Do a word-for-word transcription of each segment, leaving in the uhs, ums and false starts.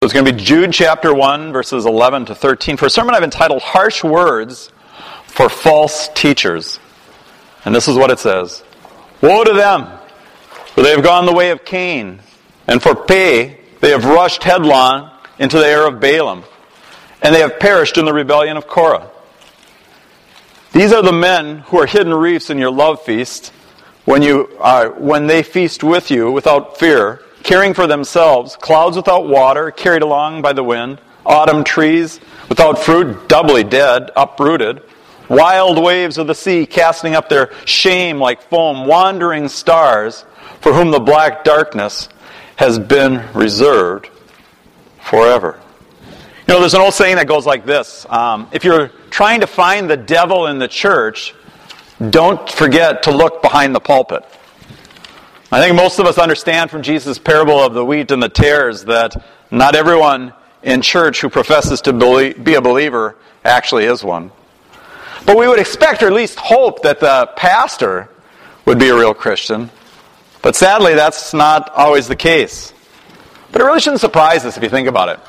It's going to be Jude chapter one, verses eleven to thirteen, for a sermon I've entitled Harsh Words for False Teachers. And this is what it says. Woe to them, for they have gone the way of Cain, and for pay they have rushed headlong into the error of Balaam, and they have perished in the rebellion of Korah. These are the men who are hidden reefs in your love feast, when you are, when they feast with you without fear, caring for themselves, clouds without water, carried along by the wind, autumn trees without fruit, doubly dead, uprooted, wild waves of the sea casting up their shame like foam, wandering stars for whom the black darkness has been reserved forever. You know, there's an old saying that goes like this. Um, if you're trying to find the devil in the church, don't forget to look behind the pulpit. I think most of us understand from Jesus' parable of the wheat and the tares that not everyone in church who professes to be a believer actually is one. But we would expect, or at least hope, that the pastor would be a real Christian. But sadly, that's not always the case. But it really shouldn't surprise us if you think about it.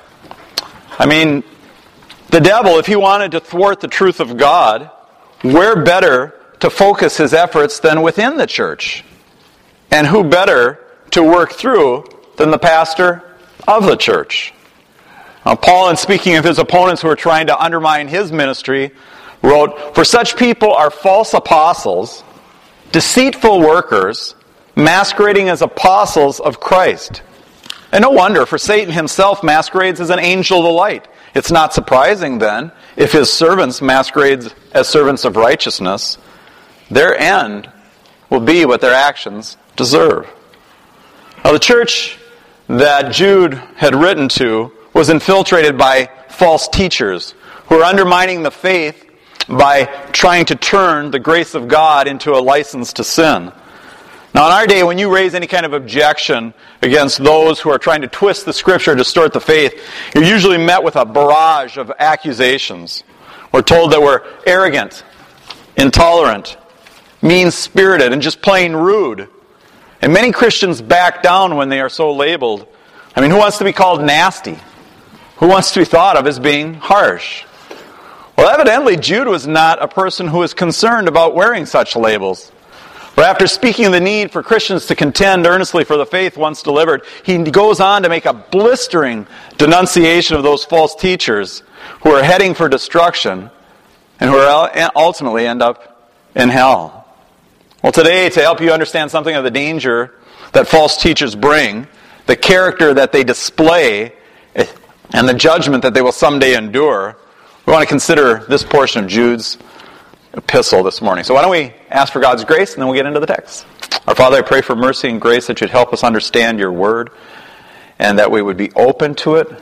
I mean, the devil, if he wanted to thwart the truth of God, where better to focus his efforts than within the church? And who better to work through than the pastor of the church? Now, Paul, in speaking of his opponents who are trying to undermine his ministry, wrote, "For such people are false apostles, deceitful workers, masquerading as apostles of Christ." And no wonder, for Satan himself masquerades as an angel of the light. It's not surprising, then, if his servants masquerade as servants of righteousness. Their end will be what their actions deserve. Now, the church that Jude had written to was infiltrated by false teachers who were undermining the faith by trying to turn the grace of God into a license to sin. Now, in our day, when you raise any kind of objection against those who are trying to twist the Scripture, distort the faith, you're usually met with a barrage of accusations. We're told that we're arrogant, intolerant, mean-spirited, and just plain rude. And many Christians back down when they are so labeled. I mean, who wants to be called nasty? Who wants to be thought of as being harsh? Well, evidently, Jude was not a person who was concerned about wearing such labels. But after speaking of the need for Christians to contend earnestly for the faith once delivered, he goes on to make a blistering denunciation of those false teachers who are heading for destruction and who will ultimately end up in hell. Well, today, to help you understand something of the danger that false teachers bring, the character that they display, and the judgment that they will someday endure, we want to consider this portion of Jude's epistle this morning. So why don't we ask for God's grace, and then we'll get into the text. Our Father, I pray for mercy and grace that you'd help us understand your word, and that we would be open to it,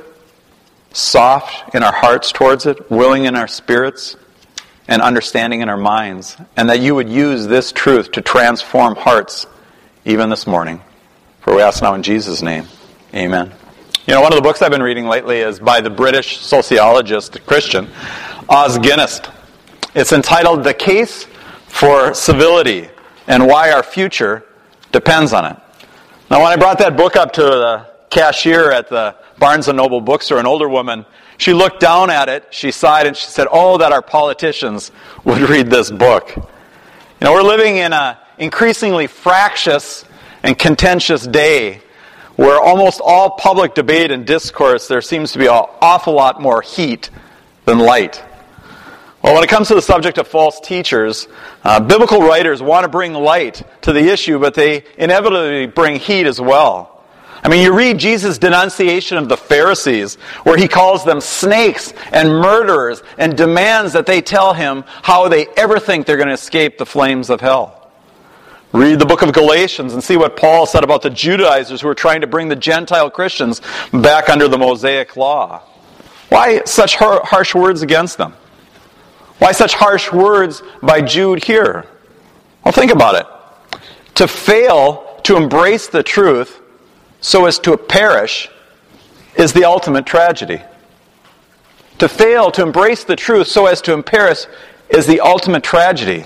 soft in our hearts towards it, willing in our spirits, and understanding in our minds, and that you would use this truth to transform hearts even this morning. For we ask now in Jesus' name. Amen. You know, one of the books I've been reading lately is by the British sociologist, Christian, Os Guinness. It's entitled The Case for Civility and Why Our Future Depends on It. Now, when I brought that book up to the cashier at the Barnes and Noble bookstore, an older woman, she looked down at it, she sighed, and she said, "Oh, that our politicians would read this book." You know, we're living in an increasingly fractious and contentious day where almost all public debate and discourse, there seems to be an awful lot more heat than light. Well, when it comes to the subject of false teachers, uh, biblical writers want to bring light to the issue, but they inevitably bring heat as well. I mean, you read Jesus' denunciation of the Pharisees, where he calls them snakes and murderers and demands that they tell him how they ever think they're going to escape the flames of hell. Read the book of Galatians and see what Paul said about the Judaizers who are trying to bring the Gentile Christians back under the Mosaic law. Why such har- harsh words against them? Why such harsh words by Jude here? Well, think about it. To fail to embrace the truth so as to perish is the ultimate tragedy. To fail to embrace the truth so as to perish is the ultimate tragedy.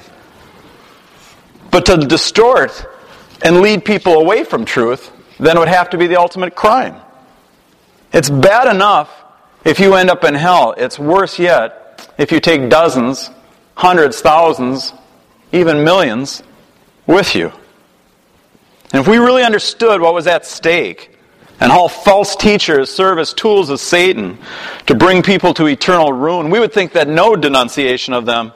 But to distort and lead people away from truth then would have to be the ultimate crime. It's bad enough if you end up in hell. It's worse yet if you take dozens, hundreds, thousands, even millions with you. And if we really understood what was at stake and how false teachers serve as tools of Satan to bring people to eternal ruin, we would think that no denunciation of them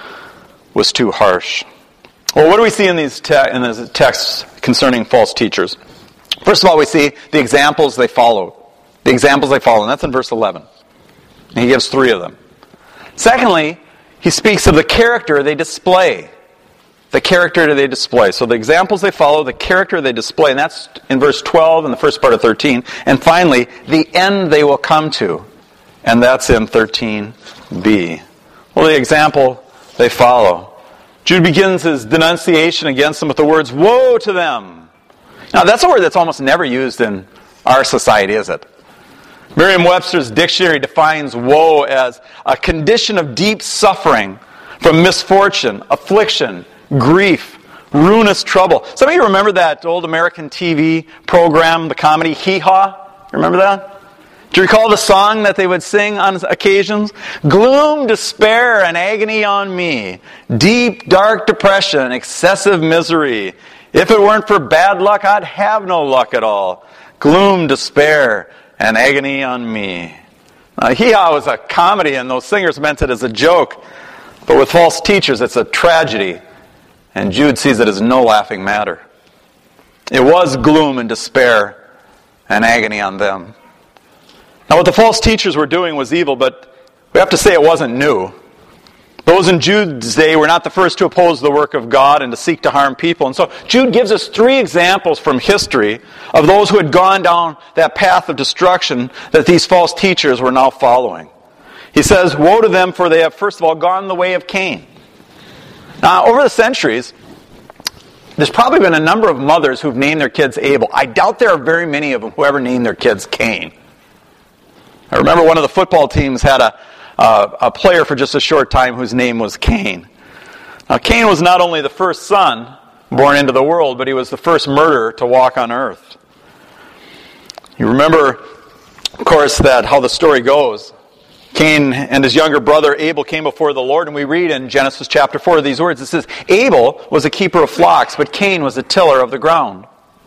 was too harsh. Well, what do we see in these te- in these texts concerning false teachers? First of all, we see the examples they followed. The examples they follow, and that's in verse eleven. And he gives three of them. Secondly, he speaks of the character they display. The character they display. So the examples they follow, the character they display, and that's in verse twelve and the first part of thirteen. And finally, the end they will come to, and that's in thirteen b. Well, the example they follow. Jude begins his denunciation against them with the words, "Woe to them." Now, that's a word that's almost never used in our society, is it? Merriam-Webster's dictionary defines woe as a condition of deep suffering from misfortune, affliction, grief, ruinous trouble. Some of you remember that old American T V program, the comedy Hee Haw? Remember that? Do you recall the song that they would sing on occasions? Gloom, despair, and agony on me. Deep, dark depression, excessive misery. If it weren't for bad luck, I'd have no luck at all. Gloom, despair, and agony on me. Now, Hee Haw was a comedy, and those singers meant it as a joke. But with false teachers, it's a tragedy. And Jude sees it as no laughing matter. It was gloom and despair and agony on them. Now, what the false teachers were doing was evil, but we have to say it wasn't new. Those in Jude's day were not the first to oppose the work of God and to seek to harm people. And so Jude gives us three examples from history of those who had gone down that path of destruction that these false teachers were now following. He says, "Woe to them, for they have first of all gone the way of Cain." Now, over the centuries, there's probably been a number of mothers who've named their kids Abel. I doubt there are very many of them who ever named their kids Cain. I remember one of the football teams had a, uh, a player for just a short time whose name was Cain. Now, Cain was not only the first son born into the world, but he was the first murderer to walk on earth. You remember, of course, that how the story goes. Cain and his younger brother Abel came before the Lord, and we read in Genesis chapter four these words. It says, "Abel was a keeper of flocks, but Cain was a tiller of the ground."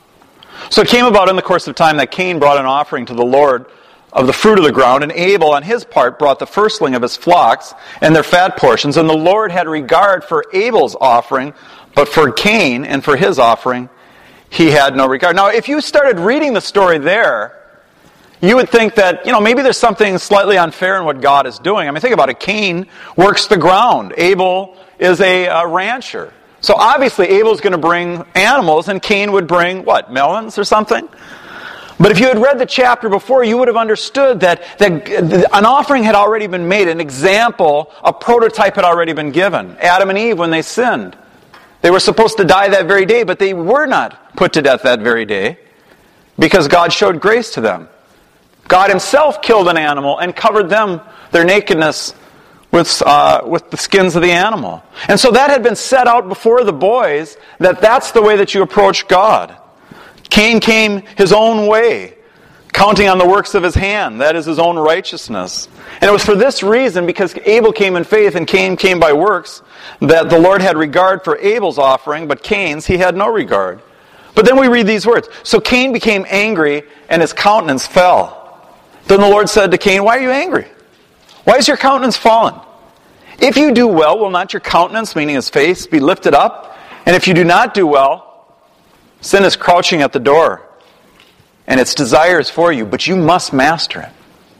So it came about in the course of time that Cain brought an offering to the Lord of the fruit of the ground, and Abel on his part brought the firstling of his flocks and their fat portions. And the Lord had regard for Abel's offering, but for Cain and for his offering he had no regard. Now, if you started reading the story there, you would think that, you know, maybe there's something slightly unfair in what God is doing. I mean, think about it. Cain works the ground. Abel is a, a rancher. So obviously Abel's going to bring animals, and Cain would bring, what, melons or something? But if you had read the chapter before, you would have understood that, that an offering had already been made, an example, a prototype had already been given. Adam and Eve, when they sinned, they were supposed to die that very day, but they were not put to death that very day because God showed grace to them. God himself killed an animal and covered them, their nakedness, with, uh, with the skins of the animal. And so that had been set out before the boys, that that's the way that you approach God. Cain came his own way, counting on the works of his hand, that is his own righteousness. And it was for this reason, because Abel came in faith and Cain came by works, that the Lord had regard for Abel's offering, but Cain's he had no regard. But then we read these words. So Cain became angry and his countenance fell. Then the Lord said to Cain, "Why are you angry? Why is your countenance fallen? If you do well, will not your countenance," meaning his face, "be lifted up? And if you do not do well, sin is crouching at the door, and its desire is for you, but you must master it."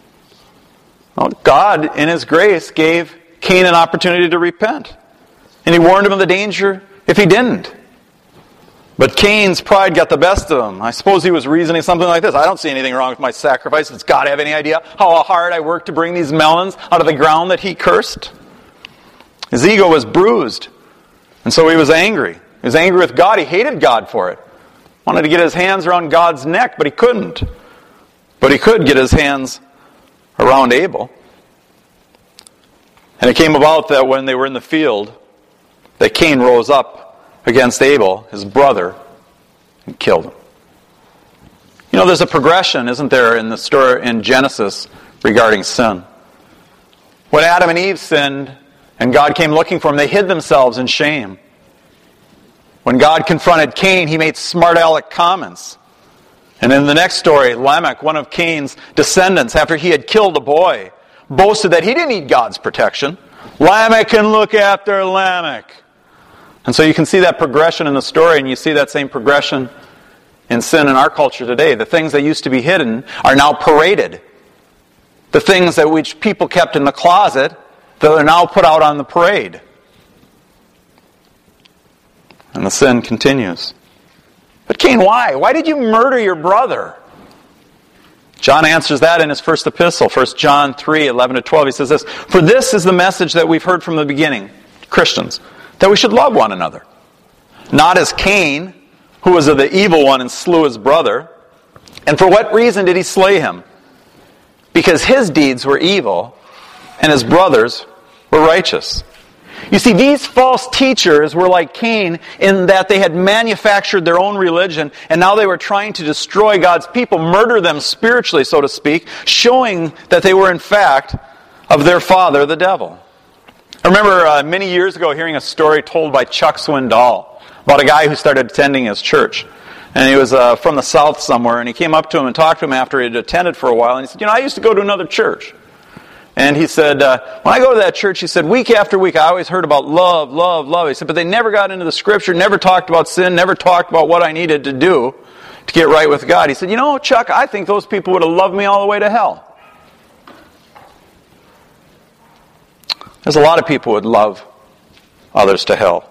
Well, God, in his grace, gave Cain an opportunity to repent. And he warned him of the danger if he didn't. But Cain's pride got the best of him. I suppose he was reasoning something like this: "I don't see anything wrong with my sacrifice. Does God have any idea how hard I worked to bring these melons out of the ground that he cursed?" His ego was bruised, and so he was angry. He was angry with God. He hated God for it. Wanted to get his hands around God's neck, but he couldn't. But he could get his hands around Abel. And it came about that when they were in the field, that Cain rose up against Abel, his brother, and killed him. You know, there's a progression, isn't there, in the story in Genesis regarding sin. When Adam and Eve sinned and God came looking for them, they hid themselves in shame. When God confronted Cain, he made smart aleck comments. And in the next story, Lamech, one of Cain's descendants, after he had killed a boy, boasted that he didn't need God's protection. Lamech can look after Lamech. And so you can see that progression in the story, and you see that same progression in sin in our culture today. The things that used to be hidden are now paraded. The things that which people kept in the closet, that are now put out on the parade. And the sin continues. But Cain, why? Why did you murder your brother? John answers that in his first epistle, First John three, eleven to twelve. He says this, "For this is the message that we've heard from the beginning, Christians, that we should love one another. Not as Cain, who was of the evil one and slew his brother. And for what reason did he slay him? Because his deeds were evil, and his brothers were righteous." You see, these false teachers were like Cain in that they had manufactured their own religion, and now they were trying to destroy God's people, murder them spiritually, so to speak, showing that they were in fact of their father, the devil. I remember uh, many years ago hearing a story told by Chuck Swindoll about a guy who started attending his church. And he was uh, from the south somewhere, and he came up to him and talked to him after he had attended for a while, and he said, "You know, I used to go to another church." And he said, uh, when I go to that church, he said, week after week, I always heard about love, love, love. He said, but they never got into the Scripture, never talked about sin, never talked about what I needed to do to get right with God. He said, "You know, Chuck, I think those people would have loved me all the way to hell." There's a lot of people who would love others to hell.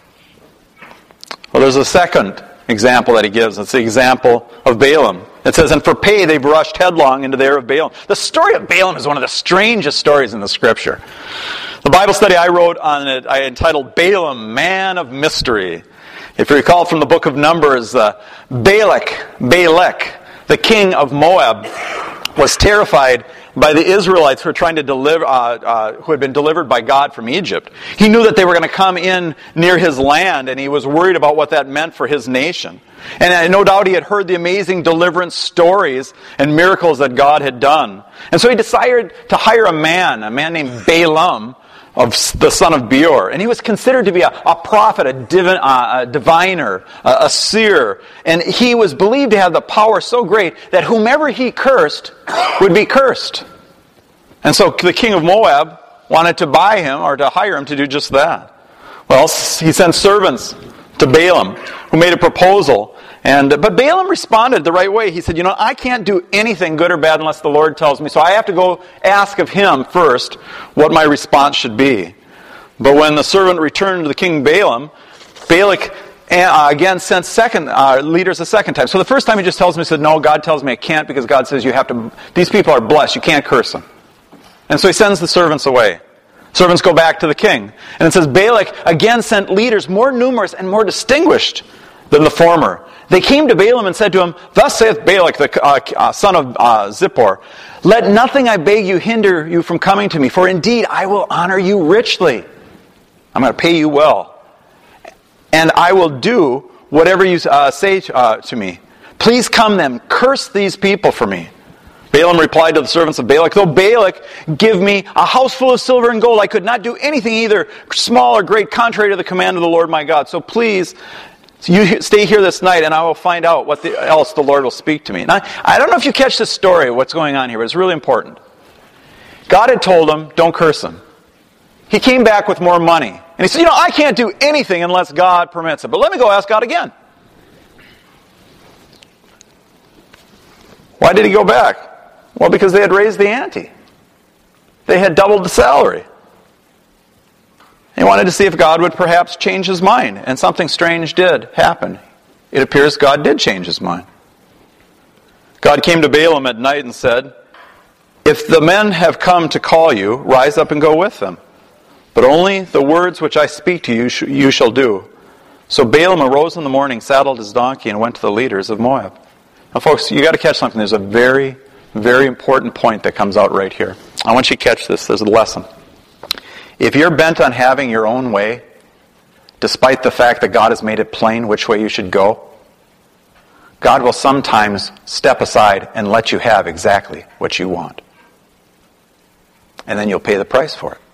Well, there's a second example that he gives. It's the example of Balaam. It says, "And for pay they've rushed headlong into the air of Balaam." The story of Balaam is one of the strangest stories in the Scripture. The Bible study I wrote on it, I entitled Balaam, Man of Mystery. If you recall from the book of Numbers, uh, Balak, Balak, the king of Moab, was terrified by the Israelites who were trying to deliver, uh, uh, who had been delivered by God from Egypt. He knew that they were going to come in near his land, and he was worried about what that meant for his nation. And uh, no doubt he had heard the amazing deliverance stories and miracles that God had done. And so he decided to hire a man, a man named Balaam, of the son of Beor. And he was considered to be a, a prophet, a, divin, uh, a diviner, a, a seer. And he was believed to have the power so great that whomever he cursed would be cursed. And so the king of Moab wanted to buy him or to hire him to do just that. Well, he sent servants to Balaam who made a proposal. And But Balaam responded the right way. He said, "You know, I can't do anything good or bad unless the Lord tells me. So I have to go ask of him first what my response should be." But when the servant returned to the king Balaam, Balak uh, again sent second uh, leaders a second time. So the first time he just tells me, he said, "No, God tells me I can't because God says you have to, these people are blessed, you can't curse them." And so he sends the servants away. Servants go back to the king. And it says, Balak again sent leaders more numerous and more distinguished than the former. They came to Balaam and said to him, "Thus saith Balak, the uh, uh, son of uh, Zippor, let nothing, I beg you, hinder you from coming to me, for indeed I will honor you richly. I'm going to pay you well. And I will do whatever you uh, say to, uh, to me. Please come then, curse these people for me." Balaam replied to the servants of Balak, "Though Balak give me a house full of silver and gold, I could not do anything either small or great contrary to the command of the Lord my God. So please, you stay here this night and I will find out what the, else the Lord will speak to me." Now, I don't know if you catch this story, what's going on here, but it's really important. God had told him, don't curse him. He came back with more money. And he said, "You know, I can't do anything unless God permits it. But let me go ask God again." Why did he go back? Well, because they had raised the ante. They had doubled the salary. He wanted to see if God would perhaps change his mind. And something strange did happen. It appears God did change his mind. God came to Balaam at night and said, "If the men have come to call you, rise up and go with them. But only the words which I speak to you you shall do." So Balaam arose in the morning, saddled his donkey, and went to the leaders of Moab. Now, folks, you got to catch something. There's a very, very important point that comes out right here. I want you to catch this. There's a lesson. If you're bent on having your own way, despite the fact that God has made it plain which way you should go, God will sometimes step aside and let you have exactly what you want. And then you'll pay the price for it.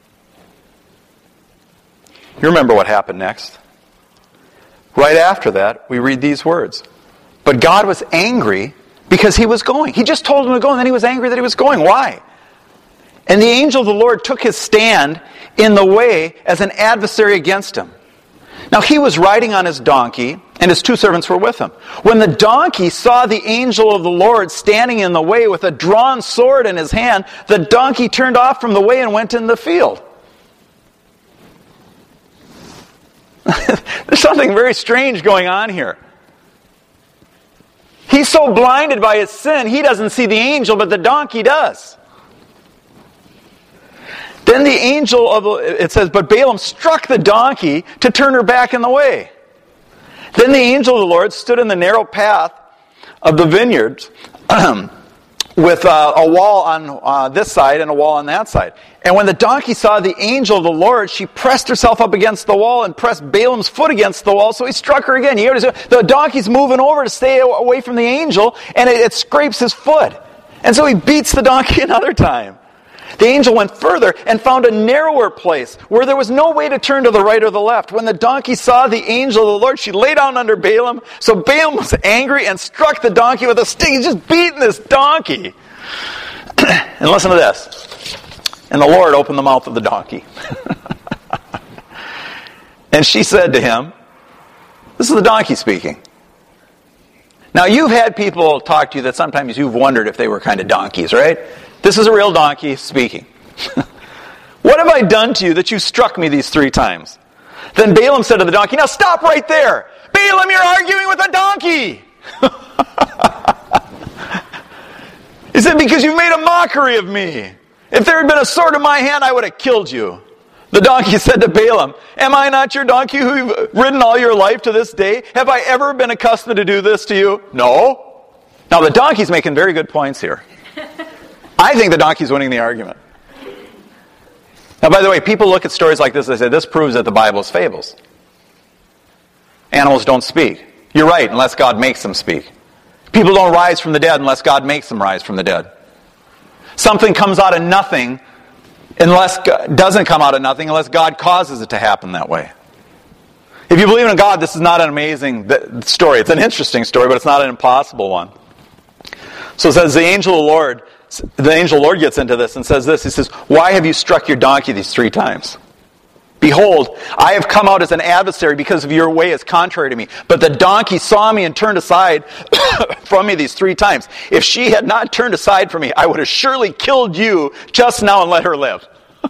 You remember what happened next? Right after that, we read these words. But God was angry because he was going. He just told him to go, and then he was angry that he was going. Why? And the angel of the Lord took his stand in the way as an adversary against him. Now he was riding on his donkey, and his two servants were with him. When the donkey saw the angel of the Lord standing in the way with a drawn sword in his hand, the donkey turned off from the way and went in the field. There's something very strange going on here. He's so blinded by his sin, he doesn't see the angel, but the donkey does. Then the angel of the, it says, but Balaam struck the donkey to turn her back in the way. Then the angel of the Lord stood in the narrow path of the vineyards with uh, a wall on uh, this side and a wall on that side. And when the donkey saw the angel of the Lord, she pressed herself up against the wall and pressed Balaam's foot against the wall, so he struck her again. You notice the donkey's moving over to stay away from the angel, and it, it scrapes his foot. And so he beats the donkey another time. The angel went further and found a narrower place where there was no way to turn to the right or the left. When the donkey saw the angel of the Lord, she lay down under Balaam. So Balaam was angry and struck the donkey with a stick. He's just beating this donkey. And listen to this. And the Lord opened the mouth of the donkey. And she said to him, this is the donkey speaking. Now you've had people talk to you that sometimes you've wondered if they were kind of donkeys, right? This is a real donkey speaking. What have I done to you that you struck me these three times? Then Balaam said to the donkey, now stop right there. Balaam, you're arguing with a donkey. He said, because you made a mockery of me. If there had been a sword in my hand, I would have killed you. The donkey said to Balaam, am I not your donkey who you've ridden all your life to this day? Have I ever been accustomed to do this to you? No. Now the donkey's making very good points here. I think the donkey's winning the argument. Now, by the way, people look at stories like this and they say, this proves that the Bible is fables. Animals don't speak. You're right, unless God makes them speak. People don't rise from the dead unless God makes them rise from the dead. Something comes out of nothing unless God, doesn't come out of nothing unless God causes it to happen that way. If you believe in God, this is not an amazing story. It's an interesting story, but it's not an impossible one. So it says, the angel of the Lord, the angel of the Lord gets into this and says this. He says, why have you struck your donkey these three times? Behold, I have come out as an adversary because of your way is contrary to me. But the donkey saw me and turned aside from me these three times. If she had not turned aside from me, I would have surely killed you just now and let her live.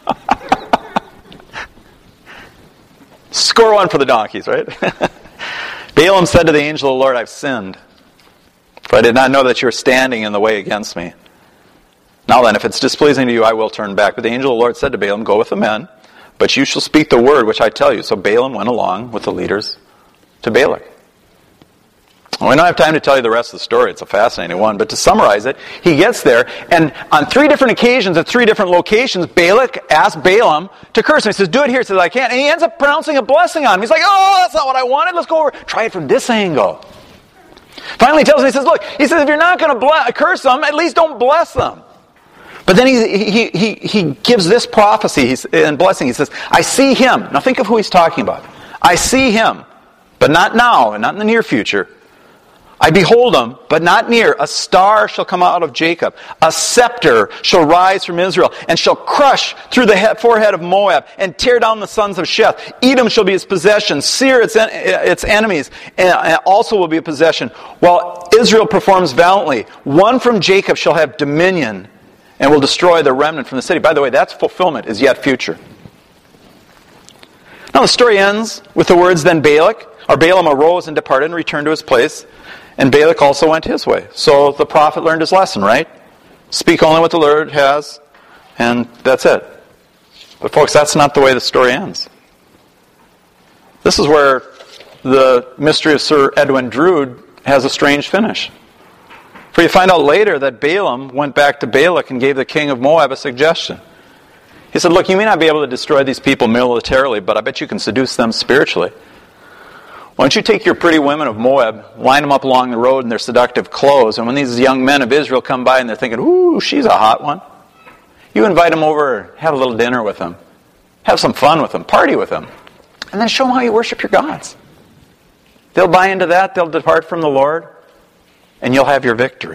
Score one for the donkeys, right? Balaam said to the angel of the Lord, I've sinned, for I did not know that you were standing in the way against me. Now then, if it's displeasing to you, I will turn back. But the angel of the Lord said to Balaam, go with the men, but you shall speak the word which I tell you. So Balaam went along with the leaders to Balak. Well, we don't have time to tell you the rest of the story. It's a fascinating one. But to summarize it, he gets there, and on three different occasions at three different locations, Balak asked Balaam to curse him. He says, do it here. He says, I can't. And he ends up pronouncing a blessing on him. He's like, oh, that's not what I wanted. Let's go over. Try it from this angle. Finally he tells him, he says, look, he says, if you're not going to ble- curse them, at least don't bless them. But then he, he, he, he gives this prophecy and blessing. He says, I see him. Now think of who he's talking about. I see him, but not now and not in the near future. I behold him, but not near. A star shall come out of Jacob. A scepter shall rise from Israel, and shall crush through the head, forehead of Moab, and tear down the sons of Sheth. Edom shall be his possession. Seir its, en- its enemies, and also will be a possession. While Israel performs valiantly, one from Jacob shall have dominion, and will destroy the remnant from the city. By the way, that's fulfillment is yet future. Now the story ends with the words, then Balak, or Balaam arose and departed and returned to his place. And Balak also went his way. So the prophet learned his lesson, right? Speak only what the Lord has, and that's it. But folks, that's not the way the story ends. This is where the mystery of Sir Edwin Drood has a strange finish. For you find out later that Balaam went back to Balak and gave the king of Moab a suggestion. He said, look, you may not be able to destroy these people militarily, but I bet you can seduce them spiritually. Why don't you take your pretty women of Moab, line them up along the road in their seductive clothes, and when these young men of Israel come by and they're thinking, ooh, she's a hot one, you invite them over, have a little dinner with them, have some fun with them, party with them, and then show them how you worship your gods. They'll buy into that, they'll depart from the Lord, and you'll have your victory.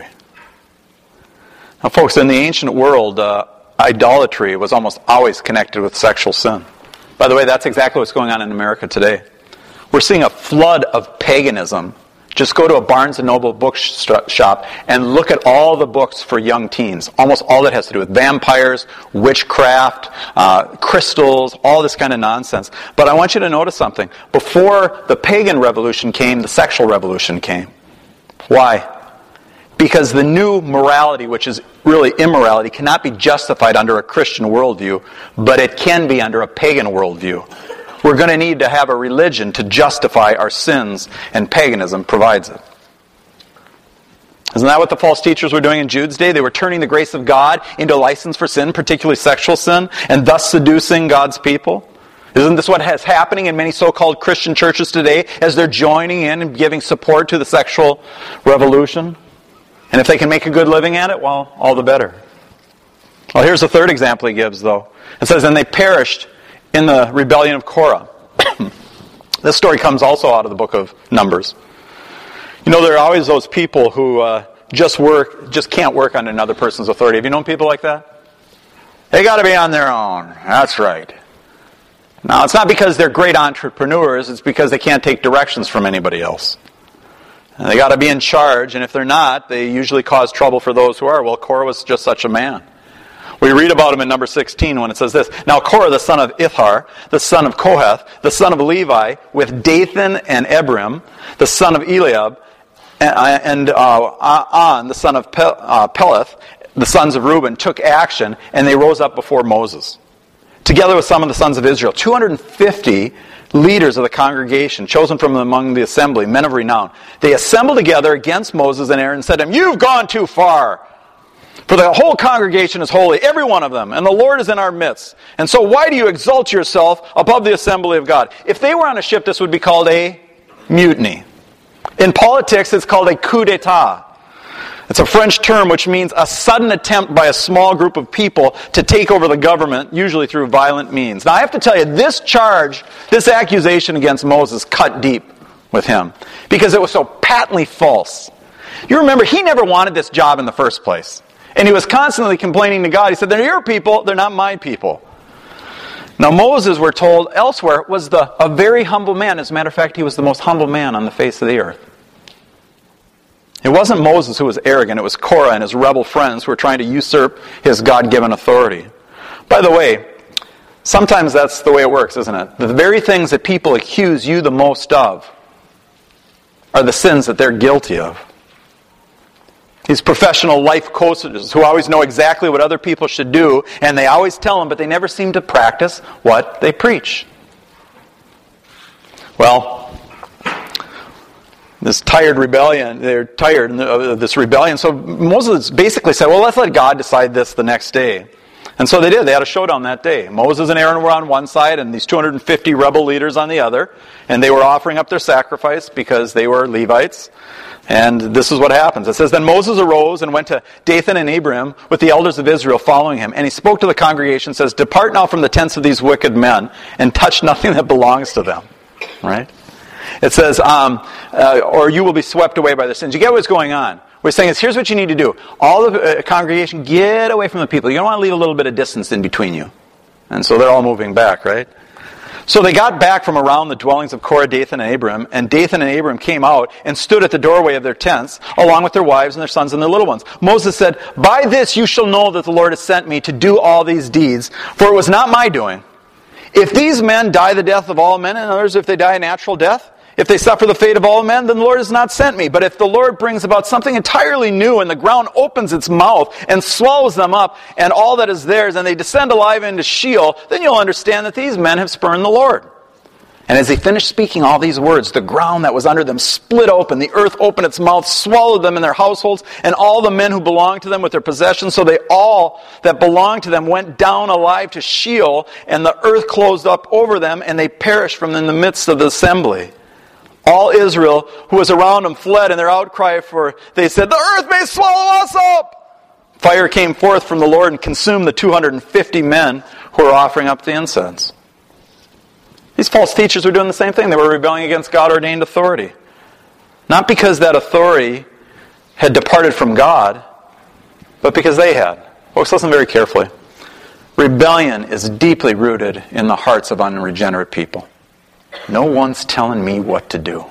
Now, folks, in the ancient world, uh, idolatry was almost always connected with sexual sin. By the way, that's exactly what's going on in America today. We're seeing a flood of paganism. Just go to a Barnes and Noble bookshop and look at all the books for young teens. Almost all that has to do with vampires, witchcraft, uh, crystals, all this kind of nonsense. But I want you to notice something. Before the pagan revolution came, the sexual revolution came. Why? Because the new morality, which is really immorality, cannot be justified under a Christian worldview, but it can be under a pagan worldview. We're going to need to have a religion to justify our sins, and paganism provides it. Isn't that what the false teachers were doing in Jude's day? They were turning the grace of God into a license for sin, particularly sexual sin, and thus seducing God's people. Isn't this what is happening in many so-called Christian churches today as they're joining in and giving support to the sexual revolution? And if they can make a good living at it, well, all the better. Well, here's the third example he gives, though. It says, and they perished in the rebellion of Korah. This story comes also out of the book of Numbers. You know, there are always those people who uh, just work, just can't work on another person's authority. Have you known people like that? They got to be on their own. That's right. Now, it's not because they're great entrepreneurs. It's because they can't take directions from anybody else. And they got to be in charge, and if they're not, they usually cause trouble for those who are. Well, Korah was just such a man. We read about him in number sixteen when it says this. Now Korah, the son of Ithar, the son of Kohath, the son of Levi, with Dathan and Abiram, the son of Eliab, and uh, On, the son of Peleth, the sons of Reuben, took action, and they rose up before Moses. Together with some of the sons of Israel, two hundred fifty leaders of the congregation, chosen from among the assembly, men of renown. They assembled together against Moses and Aaron and said to him, "You've gone too far. For the whole congregation is holy, every one of them, and the Lord is in our midst. And so why do you exalt yourself above the assembly of God?" If they were on a ship, this would be called a mutiny. In politics, it's called a coup d'etat. It's a French term which means a sudden attempt by a small group of people to take over the government, usually through violent means. Now I have to tell you, this charge, this accusation against Moses cut deep with him, because it was so patently false. You remember, he never wanted this job in the first place. And he was constantly complaining to God. He said, "They're your people, they're not my people." Now Moses, we're told elsewhere, was the a very humble man. As a matter of fact, he was the most humble man on the face of the earth. It wasn't Moses who was arrogant. It was Korah and his rebel friends who were trying to usurp his God-given authority. By the way, sometimes that's the way it works, isn't it? The very things that people accuse you the most of are the sins that they're guilty of. These professional life coaches who always know exactly what other people should do, and they always tell them, but they never seem to practice what they preach. Well, this tired rebellion, they're tired of this rebellion. So Moses basically said, well, let's let God decide this the next day. And so they did. They had a showdown that day. Moses and Aaron were on one side and these two hundred fifty rebel leaders on the other. And they were offering up their sacrifice because they were Levites. And this is what happens. It says, then Moses arose and went to Dathan and Abiram with the elders of Israel following him. And he spoke to the congregation and says, "Depart now from the tents of these wicked men and touch nothing that belongs to them." Right? It says, um, uh, or you will be swept away by their sins. You get what's going on. We're saying is, here's what you need to do. All the uh, congregation, get away from the people. You don't want to leave a little bit of distance in between you. And so they're all moving back, right? So they got back from around the dwellings of Korah, Dathan, and Abiram, and Dathan and Abiram came out and stood at the doorway of their tents, along with their wives and their sons and their little ones. Moses said, "By this you shall know that the Lord has sent me to do all these deeds, for it was not my doing. If these men die the death of all men, in others if they die a natural death, if they suffer the fate of all men, then the Lord has not sent me. But if the Lord brings about something entirely new, and the ground opens its mouth and swallows them up, and all that is theirs, and they descend alive into Sheol, then you'll understand that these men have spurned the Lord." And as he finished speaking all these words, the ground that was under them split open, the earth opened its mouth, swallowed them and their households, and all the men who belonged to them with their possessions. So they all that belonged to them went down alive to Sheol, and the earth closed up over them, and they perished from in the midst of the assembly. All Israel who was around them fled, and their outcry for, they said, the earth may swallow us up. Fire came forth from the Lord and consumed the two hundred fifty men who were offering up the incense. These false teachers were doing the same thing. They were rebelling against God-ordained authority. Not because that authority had departed from God, but because they had. Folks, listen very carefully. Rebellion is deeply rooted in the hearts of unregenerate people. No one's telling me what to do.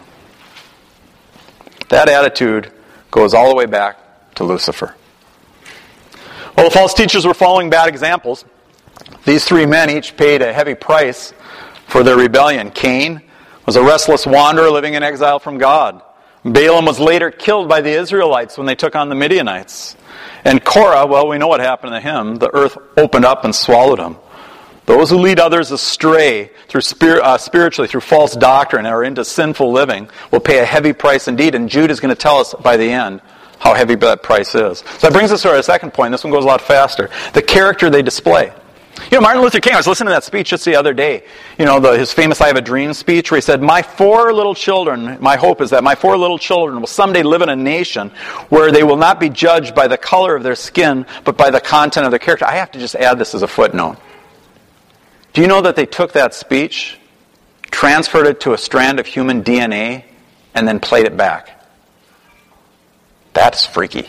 That attitude goes all the way back to Lucifer. Well, the false teachers were following bad examples. These three men each paid a heavy price for their rebellion. Cain was a restless wanderer living in exile from God. Balaam was later killed by the Israelites when they took on the Midianites. And Korah, well, we know what happened to him. The earth opened up and swallowed him. Those who lead others astray through spirit, uh, spiritually through false doctrine or into sinful living will pay a heavy price indeed. And Jude is going to tell us by the end how heavy that price is. So that brings us to our second point. This one goes a lot faster. The character they display. You know, Martin Luther King, I was listening to that speech just the other day. You know, the, his famous I Have a Dream speech where he said, my four little children, my hope is that my four little children will someday live in a nation where they will not be judged by the color of their skin, but by the content of their character. I have to just add this as a footnote. Do you know that they took that speech, transferred it to a strand of human D N A, and then played it back? That's freaky.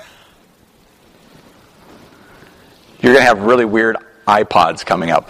You're going to have really weird iPods coming up.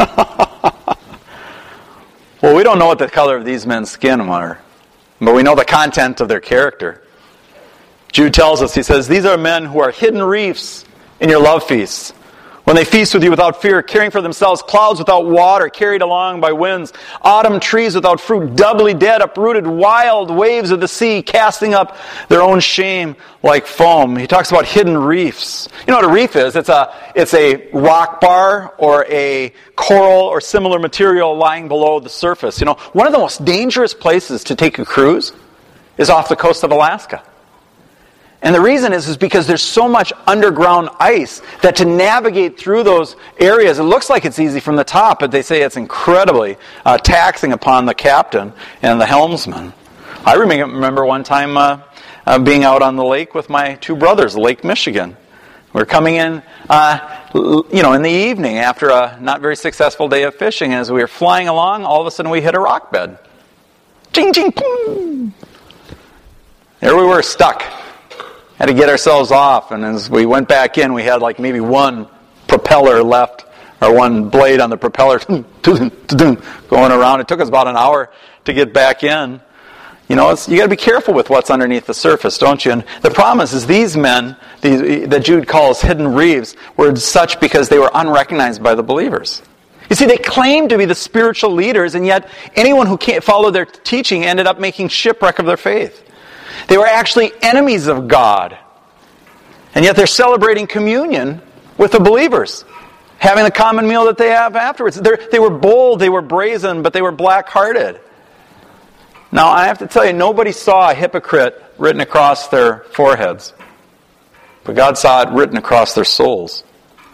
Well, we don't know what the color of these men's skin were, but we know the content of their character. Jude tells us, he says, these are men who are hidden reefs in your love feasts. When they feast with you without fear, caring for themselves, clouds without water, carried along by winds, autumn trees without fruit, doubly dead, uprooted, wild waves of the sea, casting up their own shame like foam. He talks about hidden reefs. You know what a reef is? It's a, it's a rock bar or a coral or similar material lying below the surface. You know, one of the most dangerous places to take a cruise is off the coast of Alaska. And the reason is, is because there's so much underground ice that to navigate through those areas, it looks like it's easy from the top, but they say it's incredibly uh, taxing upon the captain and the helmsman. I remember one time uh, uh, being out on the lake with my two brothers, Lake Michigan. We were coming in, uh, you know, in the evening after a not very successful day of fishing. As we were flying along, all of a sudden we hit a rock bed. Ching, ching, boom! There we were, stuck. Had to get ourselves off, and as we went back in, we had like maybe one propeller left, or one blade on the propeller going around. It took us about an hour to get back in. You know, it's, you got to be careful with what's underneath the surface, don't you? And the problem is, is these men, these, that Jude calls hidden reefs, were such because they were unrecognized by the believers. You see, they claimed to be the spiritual leaders, and yet anyone who can't follow their teaching ended up making shipwreck of their faith. They were actually enemies of God. And yet they're celebrating communion with the believers, having the common meal that they have afterwards. They're, they were bold, they were brazen, but they were black-hearted. Now, I have to tell you, nobody saw a hypocrite written across their foreheads. But God saw it written across their souls.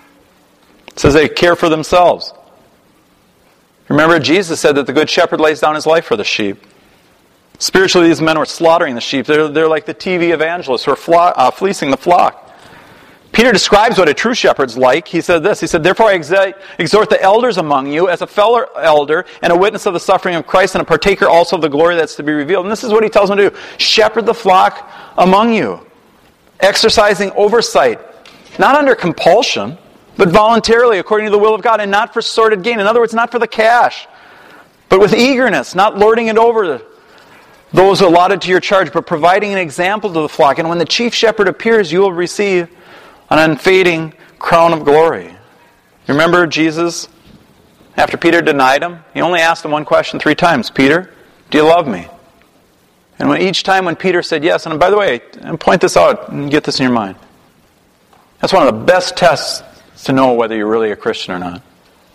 It says they care for themselves. Remember, Jesus said that the good shepherd lays down his life for the sheep. Spiritually, these men were slaughtering the sheep. They're, they're like the T V evangelists who are flo- uh, fleecing the flock. Peter describes what a true shepherd's like. He said this, he said, therefore I exhort the elders among you as a fellow elder and a witness of the suffering of Christ and a partaker also of the glory that's to be revealed. And this is what he tells them to do. Shepherd the flock among you, exercising oversight, not under compulsion, but voluntarily according to the will of God and not for sordid gain. In other words, not for the cash, but with eagerness, not lording it over those allotted to your charge, but providing an example to the flock. And when the chief shepherd appears, you will receive an unfading crown of glory. You remember Jesus, after Peter denied him, he only asked him one question three times. Peter, do you love me? And when, each time when Peter said yes, and by the way, and point this out and get this in your mind. That's one of the best tests to know whether you're really a Christian or not.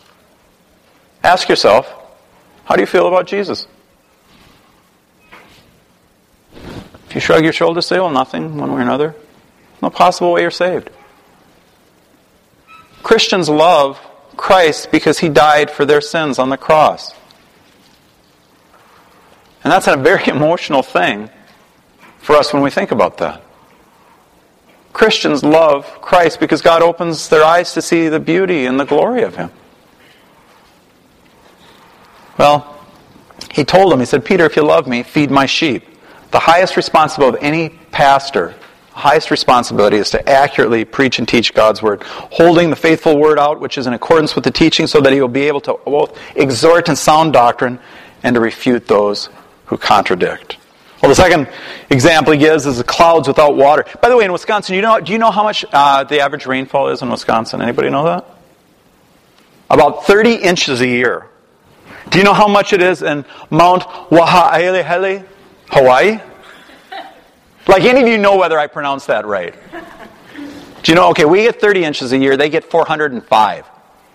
Ask yourself, how do you feel about Jesus? If you shrug your shoulders, say, well, nothing, one way or another, no possible way you're saved. Christians love Christ because he died for their sins on the cross. And that's a very emotional thing for us when we think about that. Christians love Christ because God opens their eyes to see the beauty and the glory of Him. Well, He told them, He said, Peter, if you love me, feed my sheep. The highest responsibility of any pastor, the highest responsibility is to accurately preach and teach God's Word, holding the faithful Word out, which is in accordance with the teaching, so that he will be able to both exhort in sound doctrine and to refute those who contradict. Well, the second example he gives is the clouds without water. By the way, in Wisconsin, you know, do you know how much uh, the average rainfall is in Wisconsin? Anybody know that? About thirty inches a year. Do you know how much it is in Mount Waialihele, Hawaii? Like, any of you know whether I pronounced that right? Do you know, okay, we get thirty inches a year, they get four hundred five.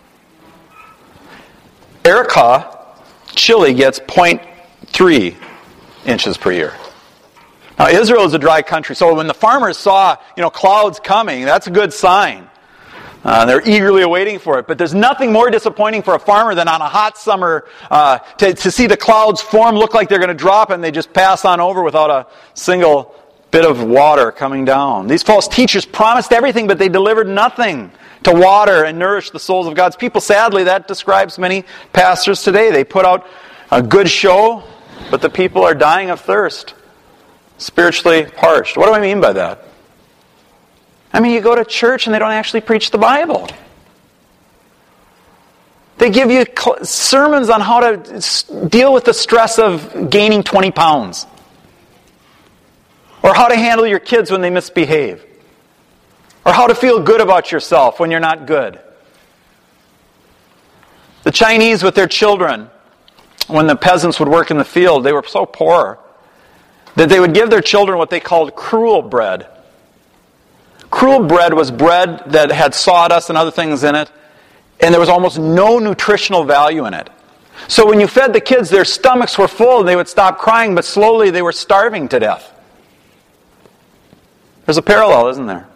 Arica, Chile, gets zero point three inches per year. Now, Israel is a dry country, so when the farmers saw, you know, clouds coming, that's a good sign. Uh, they're eagerly awaiting for it. But there's nothing more disappointing for a farmer than on a hot summer uh, to, to see the clouds form, look like they're going to drop, and they just pass on over without a single bit of water coming down. These false teachers promised everything, but they delivered nothing to water and nourish the souls of God's people. Sadly, that describes many pastors today. They put out a good show, but the people are dying of thirst, spiritually parched. What do I mean by that? I mean, you go to church and they don't actually preach the Bible. They give you sermons on how to deal with the stress of gaining twenty pounds. Or how to handle your kids when they misbehave. Or how to feel good about yourself when you're not good. The Chinese with their children, when the peasants would work in the field, they were so poor that they would give their children what they called cruel bread. Cruel bread was bread that had sawdust and other things in it, and there was almost no nutritional value in it. So when you fed the kids, their stomachs were full and they would stop crying, but slowly they were starving to death. There's a parallel, isn't there?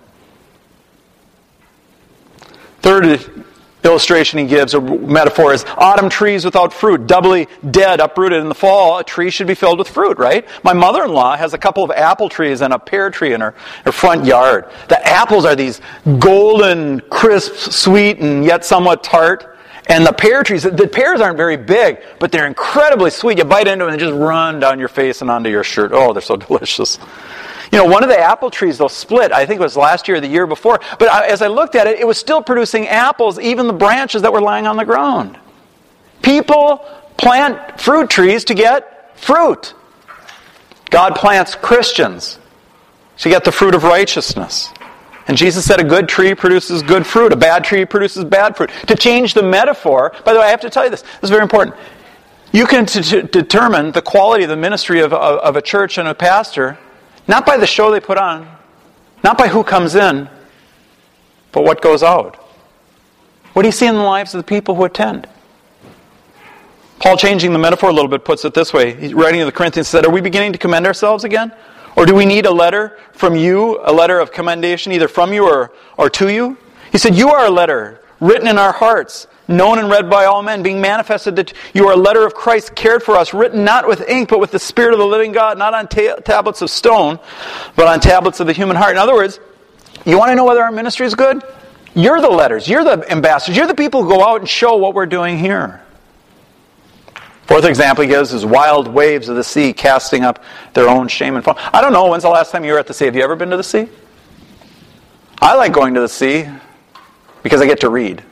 Third illustration he gives, or metaphor, is autumn trees without fruit, doubly dead, uprooted. In the fall, a tree should be filled with fruit, right? My mother-in-law has a couple of apple trees and a pear tree in her, her front yard. The apples are these golden, crisp, sweet, and yet somewhat tart. And the pear trees, the pears aren't very big, but they're incredibly sweet. You bite into them and they just run down your face and onto your shirt. Oh, they're so delicious. You know, one of the apple trees, though, split. I think it was last year or the year before. But I, as I looked at it, it was still producing apples, even the branches that were lying on the ground. People plant fruit trees to get fruit. God plants Christians to get the fruit of righteousness. And Jesus said a good tree produces good fruit. A bad tree produces bad fruit. To change the metaphor, by the way, I have to tell you this. This is very important. You can t- t- determine the quality of the ministry of, of, of a church and a pastor not by the show they put on, not by who comes in, but what goes out. What do you see in the lives of the people who attend? Paul, changing the metaphor a little bit, puts it this way. He's writing to the Corinthians, said, are we beginning to commend ourselves again? Or do we need a letter from you, a letter of commendation either from you or, or to you? He said, you are a letter written in our hearts, known and read by all men, being manifested that you are a letter of Christ cared for us, written not with ink, but with the Spirit of the living God, not on ta- tablets of stone, but on tablets of the human heart. In other words, you want to know whether our ministry is good? You're the letters. You're the ambassadors. You're the people who go out and show what we're doing here. Fourth example he gives is wild waves of the sea casting up their own shame and foam. I don't know, when's the last time you were at the sea? Have you ever been to the sea? I like going to the sea because I get to read.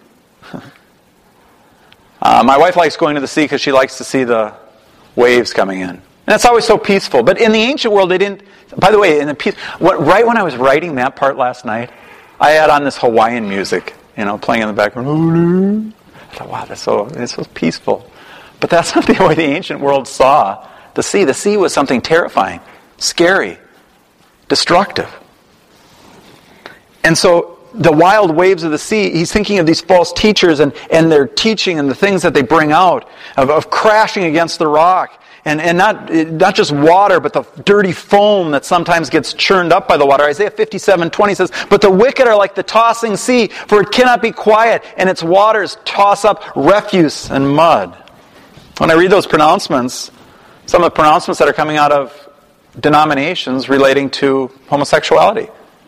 Uh, my wife likes going to the sea because she likes to see the waves coming in. And that's always so peaceful. But in the ancient world, they didn't... By the way, in the peace, what, right when I was writing that part last night, I had on this Hawaiian music, you know, playing in the background. I thought, wow, that's so, it's so peaceful. But that's not the way the ancient world saw the sea. The sea was something terrifying, scary, destructive. And so the wild waves of the sea, he's thinking of these false teachers and, and their teaching and the things that they bring out, of, of crashing against the rock. And, and not, not just water, but the dirty foam that sometimes gets churned up by the water. Isaiah fifty-seven twenty says, but the wicked are like the tossing sea, for it cannot be quiet, and its waters toss up refuse and mud. When I read those pronouncements, some of the pronouncements that are coming out of denominations relating to homosexuality.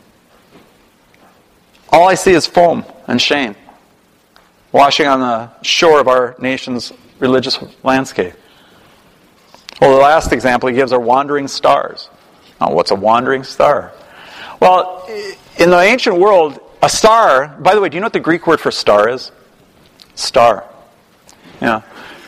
All I see is foam and shame washing on the shore of our nation's religious landscape. Well, the last example he gives are wandering stars. Now, what's a wandering star? Well, in the ancient world, a star, by the way, do you know what the Greek word for star is? Star. Yeah.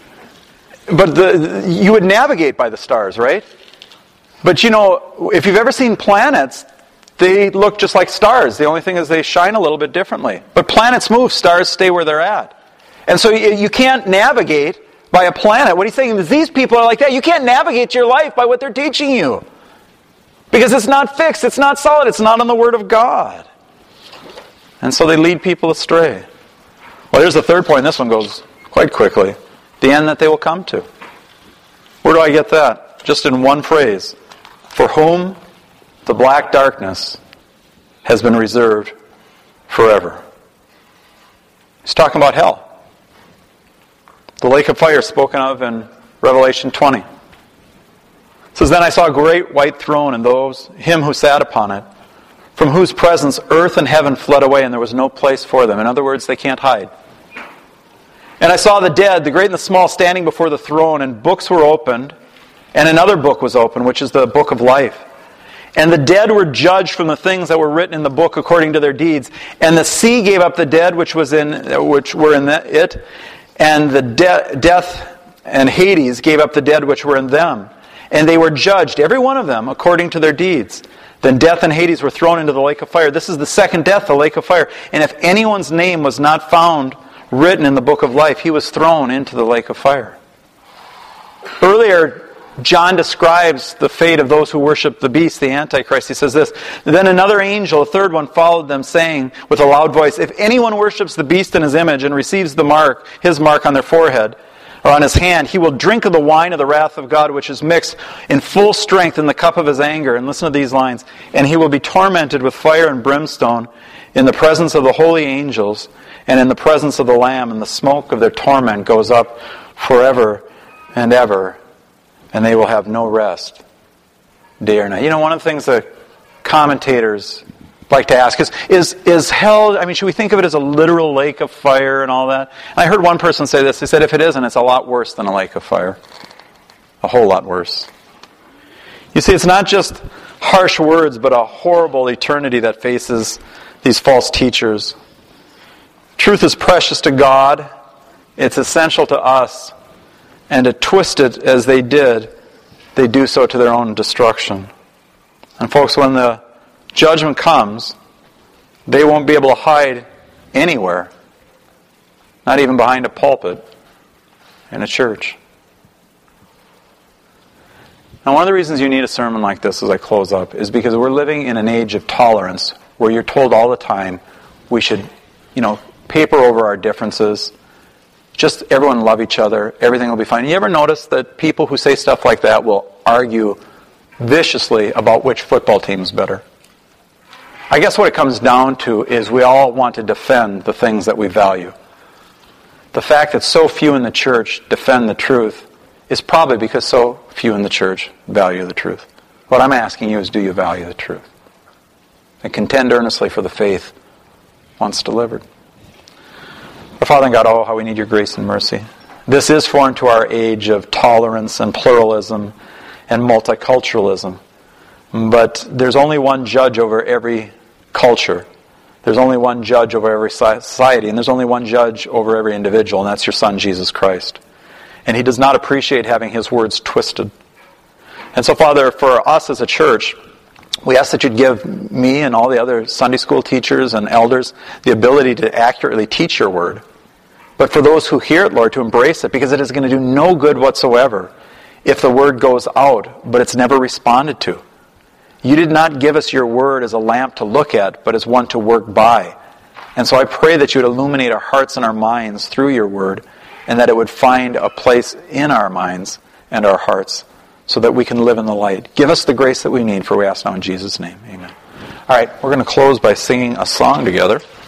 But the, you would navigate by the stars, right? But you know, if you've ever seen planets, they look just like stars. The only thing is they shine a little bit differently. But planets move, stars stay where they're at. And so you, you can't navigate by a planet. What he's saying is these people are like that. You can't navigate your life by what they're teaching you. Because it's not fixed, it's not solid, it's not on the Word of God. And so they lead people astray. Well, here's the third point. This one goes quite quickly. The end that they will come to. Where do I get that? Just in one phrase. For whom the black darkness has been reserved forever. He's talking about hell. The lake of fire spoken of in Revelation twenty. It says, Then I saw a great white throne and those him who sat upon it, from whose presence earth and heaven fled away, and there was no place for them. In other words, they can't hide. And I saw the dead, the great and the small, standing before the throne, and books were opened, and another book was opened, which is the book of life. And the dead were judged from the things that were written in the book according to their deeds. And the sea gave up the dead which was in which were in the, it, and the de- death and Hades gave up the dead which were in them. And they were judged, every one of them, according to their deeds. Then death and Hades were thrown into the lake of fire. This is the second death, the lake of fire. And if anyone's name was not found written in the book of life, he was thrown into the lake of fire. Earlier, John describes the fate of those who worship the beast, the Antichrist. He says this, Then another angel, a third one, followed them, saying with a loud voice, If anyone worships the beast in his image and receives the mark, his mark on their forehead, or on his hand, he will drink of the wine of the wrath of God, which is mixed in full strength in the cup of his anger. And listen to these lines. And he will be tormented with fire and brimstone in the presence of the holy angels and in the presence of the Lamb, and the smoke of their torment goes up forever and ever, and they will have no rest day or night. You know, one of the things that commentators like to ask is, is, is hell, I mean, should we think of it as a literal lake of fire and all that? And I heard one person say this. He said, if it isn't, it's a lot worse than a lake of fire. A whole lot worse. You see, it's not just harsh words, but a horrible eternity that faces these false teachers. Truth is precious to God. It's essential to us. And to twist it as they did, they do so to their own destruction. And folks, when the judgment comes, they won't be able to hide anywhere. Not even behind a pulpit in a church. Now, one of the reasons you need a sermon like this as I close up is because we're living in an age of tolerance where you're told all the time we should, you know, paper over our differences. Just everyone love each other. Everything will be fine. You ever notice that people who say stuff like that will argue viciously about which football team's better? I guess what it comes down to is we all want to defend the things that we value. The fact that so few in the church defend the truth is probably because so few in the church value the truth. What I'm asking you is, do you value the truth? And contend earnestly for the faith once delivered. Our Father and God, oh, how we need your grace and mercy. This is foreign to our age of tolerance and pluralism and multiculturalism. But there's only one judge over every culture. There's only one judge over every society. And there's only one judge over every individual, and that's your Son, Jesus Christ. And he does not appreciate having his words twisted. And so, Father, for us as a church, we ask that you'd give me and all the other Sunday school teachers and elders the ability to accurately teach your word. But for those who hear it, Lord, to embrace it, because it is going to do no good whatsoever if the word goes out, but it's never responded to. You did not give us your word as a lamp to look at, but as one to work by. And so I pray that you would illuminate our hearts and our minds through your word, and that it would find a place in our minds and our hearts so that we can live in the light. Give us the grace that we need, for we ask now in Jesus' name. Amen. All right, we're going to close by singing a song together.